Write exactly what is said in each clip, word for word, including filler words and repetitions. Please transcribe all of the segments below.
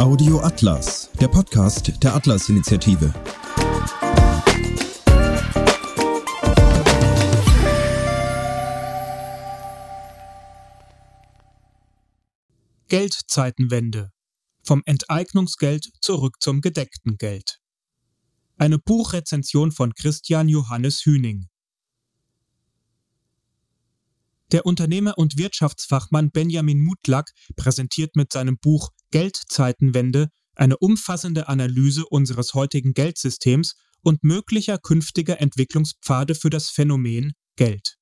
Audio Atlas, der Podcast der Atlas-Initiative. Geldzeitenwende. Vom Enteignungsgeld zurück zum gedeckten Geld. Eine Buchrezension von Christian Johannes Hüning. Der Unternehmer und Wirtschaftsfachmann Benjamin Mutlak präsentiert mit seinem Buch Geldzeitenwende eine umfassende Analyse unseres heutigen Geldsystems und möglicher künftiger Entwicklungspfade für das Phänomen Geld.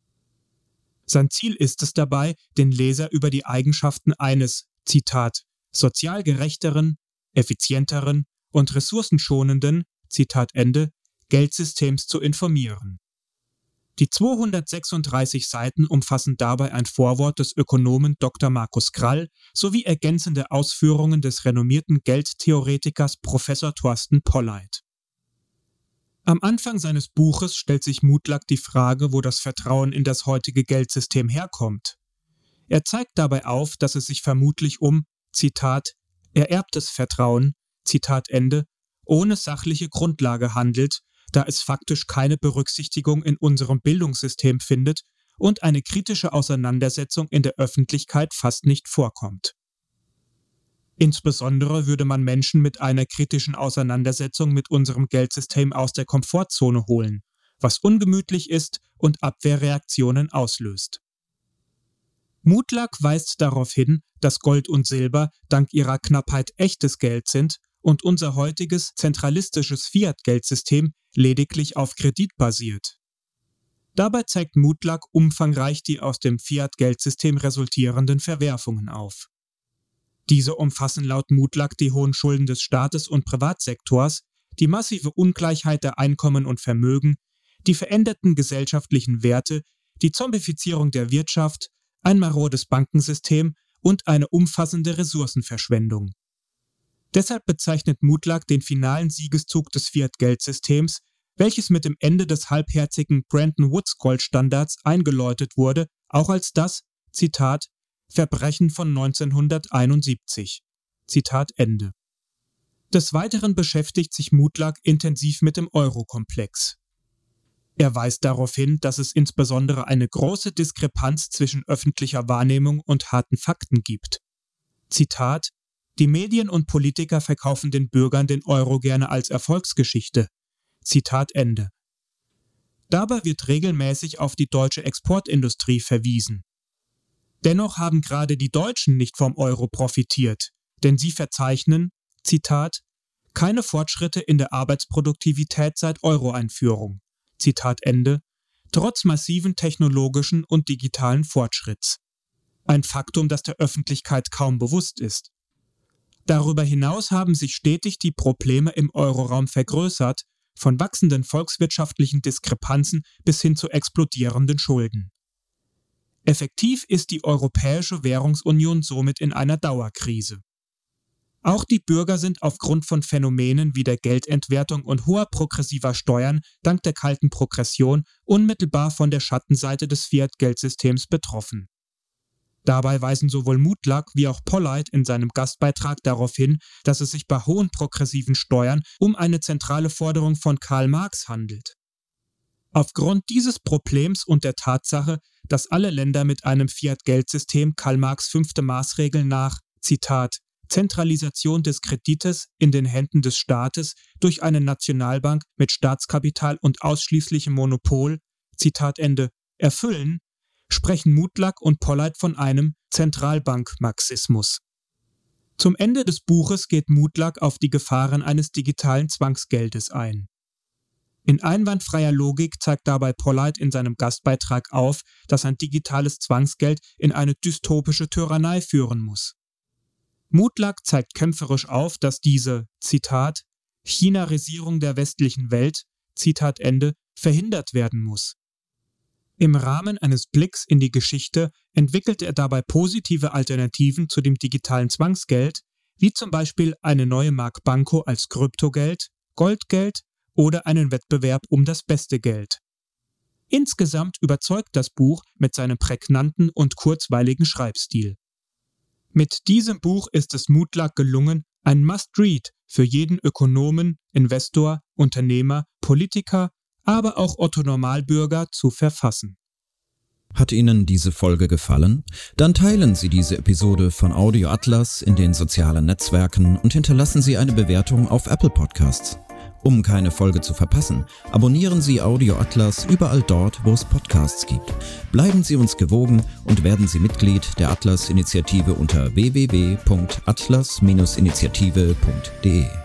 Sein Ziel ist es dabei, den Leser über die Eigenschaften eines, Zitat, sozial gerechteren, effizienteren und ressourcenschonenden, Zitat Ende, Geldsystems zu informieren. Die zweihundertsechsunddreißig Seiten umfassen dabei ein Vorwort des Ökonomen Doktor Markus Krall sowie ergänzende Ausführungen des renommierten Geldtheoretikers Professor Thorsten Polleit. Am Anfang seines Buches stellt sich Mutlak die Frage, wo das Vertrauen in das heutige Geldsystem herkommt. Er zeigt dabei auf, dass es sich vermutlich um, Zitat, ererbtes Vertrauen, Zitat Ende, ohne sachliche Grundlage handelt, da es faktisch keine Berücksichtigung in unserem Bildungssystem findet und eine kritische Auseinandersetzung in der Öffentlichkeit fast nicht vorkommt. Insbesondere würde man Menschen mit einer kritischen Auseinandersetzung mit unserem Geldsystem aus der Komfortzone holen, was ungemütlich ist und Abwehrreaktionen auslöst. Mutlak weist darauf hin, dass Gold und Silber dank ihrer Knappheit echtes Geld sind und unser heutiges zentralistisches Fiat-Geldsystem lediglich auf Kredit basiert. Dabei zeigt Mutlak umfangreich die aus dem Fiat-Geldsystem resultierenden Verwerfungen auf. Diese umfassen laut Mutlak die hohen Schulden des Staates und Privatsektors, die massive Ungleichheit der Einkommen und Vermögen, die veränderten gesellschaftlichen Werte, die Zombifizierung der Wirtschaft, ein marodes Bankensystem und eine umfassende Ressourcenverschwendung. Deshalb bezeichnet Mutlak den finalen Siegeszug des Fiat-Geldsystems, welches mit dem Ende des halbherzigen Bretton-Woods-Goldstandards eingeläutet wurde, auch als das, Zitat, Verbrechen von neunzehnhunderteinundsiebzig. Zitat Ende. Des Weiteren beschäftigt sich Mutlak intensiv mit dem Euro-Komplex. Er weist darauf hin, dass es insbesondere eine große Diskrepanz zwischen öffentlicher Wahrnehmung und harten Fakten gibt. Zitat: Die Medien und Politiker verkaufen den Bürgern den Euro gerne als Erfolgsgeschichte. Zitat Ende. Dabei wird regelmäßig auf die deutsche Exportindustrie verwiesen. Dennoch haben gerade die Deutschen nicht vom Euro profitiert, denn sie verzeichnen, Zitat, keine Fortschritte in der Arbeitsproduktivität seit Euro-Einführung. Zitat Ende, trotz massiven technologischen und digitalen Fortschritts. Ein Faktum, das der Öffentlichkeit kaum bewusst ist. Darüber hinaus haben sich stetig die Probleme im Euroraum vergrößert, von wachsenden volkswirtschaftlichen Diskrepanzen bis hin zu explodierenden Schulden. Effektiv ist die Europäische Währungsunion somit in einer Dauerkrise. Auch die Bürger sind aufgrund von Phänomenen wie der Geldentwertung und hoher progressiver Steuern dank der kalten Progression unmittelbar von der Schattenseite des Fiat-Geldsystems betroffen. Dabei weisen sowohl Mutlak wie auch Polleit in seinem Gastbeitrag darauf hin, dass es sich bei hohen progressiven Steuern um eine zentrale Forderung von Karl Marx handelt. Aufgrund dieses Problems und der Tatsache, dass alle Länder mit einem Fiat-Geldsystem Karl Marx' fünfte Maßregel nach, Zitat, Zentralisation des Kredites in den Händen des Staates durch eine Nationalbank mit Staatskapital und ausschließlichem Monopol, Zitat Ende, erfüllen, sprechen Mutlak und Polleit von einem Zentralbank-Marxismus. Zum Ende des Buches geht Mutlak auf die Gefahren eines digitalen Zwangsgeldes ein. In einwandfreier Logik zeigt dabei Polleit in seinem Gastbeitrag auf, dass ein digitales Zwangsgeld in eine dystopische Tyrannei führen muss. Mutlak zeigt kämpferisch auf, dass diese, Zitat, Chinarisierung der westlichen Welt, Zitat Ende, verhindert werden muss. Im Rahmen eines Blicks in die Geschichte entwickelt er dabei positive Alternativen zu dem digitalen Zwangsgeld, wie zum Beispiel eine neue Mark Banco als Kryptogeld, Goldgeld oder einen Wettbewerb um das beste Geld. Insgesamt überzeugt das Buch mit seinem prägnanten und kurzweiligen Schreibstil. Mit diesem Buch ist es Mutlak gelungen, Ein Must-Read für jeden Ökonomen, Investor, Unternehmer, Politiker, aber auch Otto-Normalbürger zu verfassen. Hat Ihnen diese Folge gefallen? Dann teilen Sie diese Episode von Audio Atlas in den sozialen Netzwerken und hinterlassen Sie eine Bewertung auf Apple Podcasts. Um keine Folge zu verpassen, abonnieren Sie Audio Atlas überall dort, wo es Podcasts gibt. Bleiben Sie uns gewogen und werden Sie Mitglied der Atlas-Initiative unter w w w punkt atlas Bindestrich initiative punkt d e.